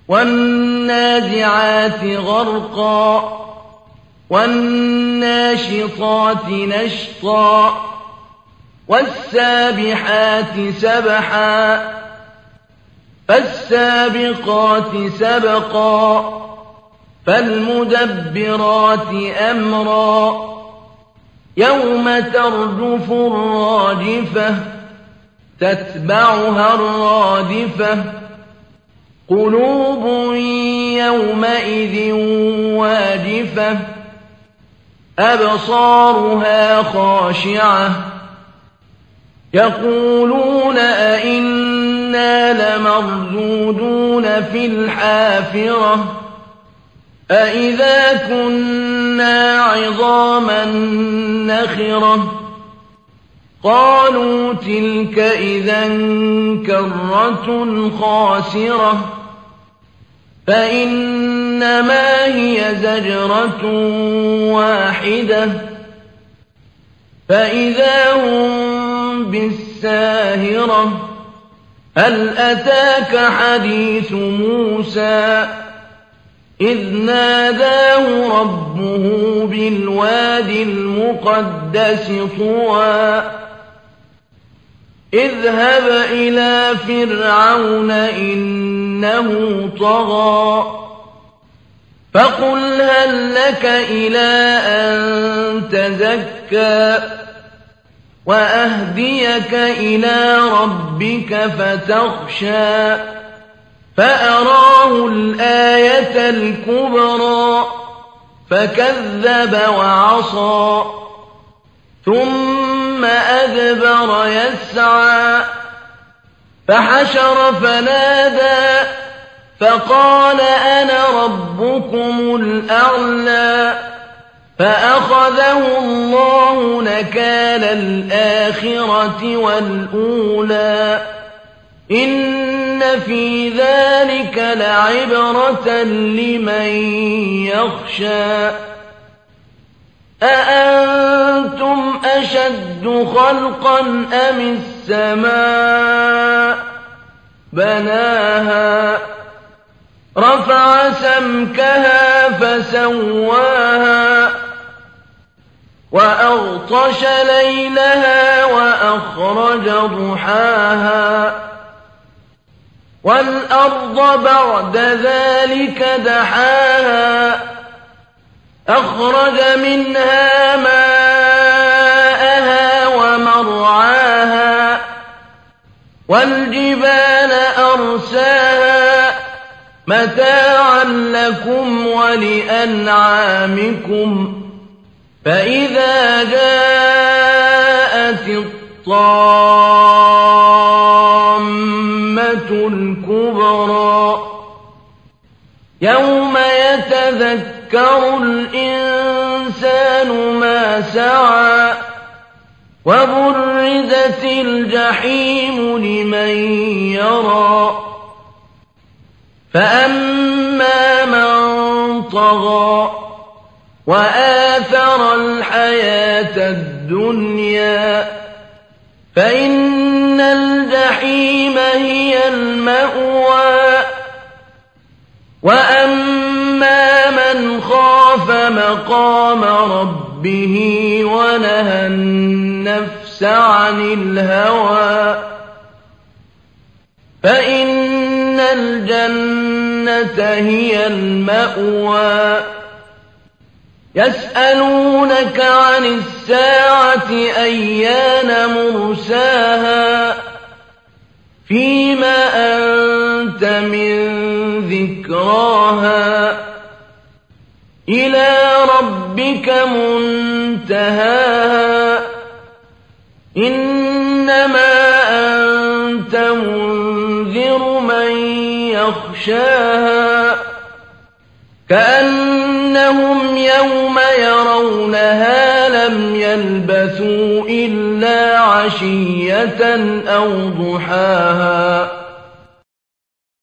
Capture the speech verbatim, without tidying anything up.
وَالنَّازِعَاتِ غَرْقًا وَالنَّاشِطَاتِ نَشْطًا وَالسَّابِحَاتِ سَبْحًا فَالسَّابِقَاتِ سَبْقًا فَالْمُدَبِّرَاتِ أَمْرًا يَوْمَ تَرْجُفُ الرَّاجِفَةُ تَتْبَعُهَا الرَّادِفَةُ قُلُوبٌ يَوْمَئِذٍ وَاجِفَةٌ أَبْصَارُهَا خَاشِعَةٌ يَقُولُونَ أَإِنَّا لَمَرْدُودُونَ فِي الْحَافِرَةِ أَإِذَا كُنَّا عِظَامًا نَخِرَةً قَالُوا تِلْكَ إِذًا كَرَّةٌ خَاسِرَةٌ فَإِنَّمَا هِيَ زَجْرَةٌ وَاحِدَةٌ فَإِذَا هُم بِالسَّاهِرَةِ هَلْ أَتَاكَ حَدِيثُ مُوسَىٰ إِذْ نَادَاهُ رَبُّهُ بِالْوَادِ الْمُقَدَّسِ طُوًى اذْهَبْ إِلَىٰ فِرْعَوْنَ إِنَّهُ طَغَىٰ فَقُلْ هَل لَّكَ إِلَىٰ أَن تَزَكَّىٰ وَأَهْدِيَكَ إِلَىٰ رَبِّكَ فَتَخْشَىٰ فَأَرَاهُ الْآيَةَ الْكُبْرَىٰ فَكَذَّبَ وَعَصَىٰ ثُمَّ أَدْبَرَ يَسْعَىٰ فَحَشَرَ فَنَادَىٰ فَقَالَ أَنَا رَبُّكُمُ الْأَعْلَىٰ فَأَخَذَهُ اللَّهُ نَكَالَ الْآخِرَةِ وَالْأُولَىٰ إِنَّ فِي ذَٰلِكَ لَعِبْرَةً لِّمَن يَخْشَىٰ أَأَنتُمْ أَشَدُّ خَلْقًا أَمِ السَّمَاءُ بَنَاهَا رَفَعَ سَمْكَهَا فَسَوَّاهَا وَأَغْطَشَ لَيْلَهَا وَأَخْرَجَ ضُحَاهَا وَالْأَرْضَ بَعْدَ ذَٰلِكَ دَحَاهَا أَخْرَجَ مِنْهَا مَاءَهَا وَمَرْعَاهَا وَالْجِبَالَ أَرْسَاهَا مَتَاعًا لَّكُمْ وَلِأَنْعَامِكُمْ فَإِذَا جَاءَتِ الطَّامَّةُ الْكُبْرَىٰ يَوْمَ يَتَذَكَّرُ الْإِنسَانُ مَا سَعَىٰ وَبُرِّزَتِ الْجَحِيمُ لِمَن يَرَىٰ فَأَمَّا مَن طَغَىٰ وَآثَرَ الْحَيَاةَ الدُّنْيَا فَإِنَّ الْجَحِيمَ هِيَ الْمَأْوَىٰ وَأَمَّا مَنْ خَافَ مَقَامَ رَبِّهِ وَنَهَى النَّفْسَ عَنِ الْهَوَىٰ فَإِنَّ الْجَنَّةَ هِيَ الْمَأْوَىٰ يَسْأَلُونَكَ عَنِ السَّاعَةِ أَيَّانَ مُرْسَاهَا فِيمَ أَنتَ مِن ذِكْرَاهَا إِلَىٰ رَبِّكَ مُنتَهَاهَا إِنَّمَا أَنتَ مُنذِرُ مَن يَخْشَاهَا كَأَنَّهُمْ يَوْمَ يَرَوْنَهَا لَمْ يَلْبَثُوا إِلَّا عَشِيَّةً أَوْ ضُحَاهَا